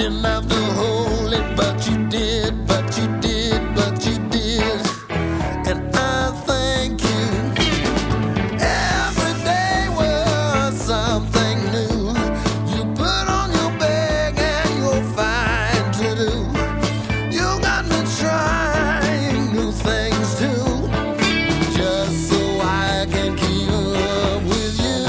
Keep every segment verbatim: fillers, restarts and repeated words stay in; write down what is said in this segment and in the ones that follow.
didn't have to hold it, but you did, but you did, but you did. And I thank you. Every day was something new. You put on your bag and you're fine to do. You got me trying new things too, just so I can keep up with you.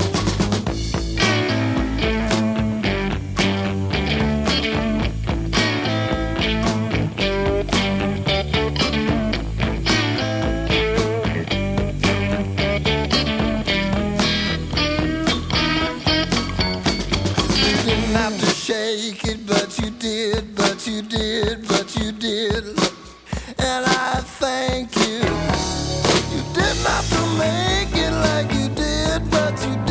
You didn't have to shake it, but you did, but you did, but you did. And I thank you. You didn't have to make it like you did, but you